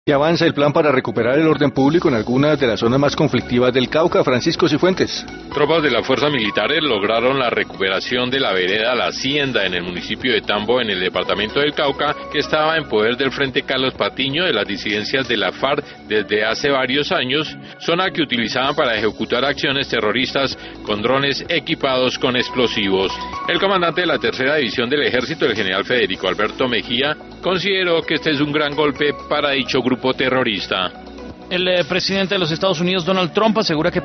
Y avanza el plan para recuperar el orden público en algunas de las zonas más conflictivas del Cauca. Francisco Cifuentes. Tropas de las fuerzas militares lograron la recuperación de la vereda La Hacienda en el municipio de Tambo, en el departamento del Cauca, que estaba en poder del Frente Carlos Patiño de las disidencias de la FARC desde hace varios años, zona que utilizaban para ejecutar acciones terroristas con drones equipados con explosivos. El comandante de la tercera división del ejército, el general Federico Alberto Mejía, consideró que este es un gran golpe para dicho grupo terrorista. El presidente de los Estados Unidos, Donald Trump, asegura que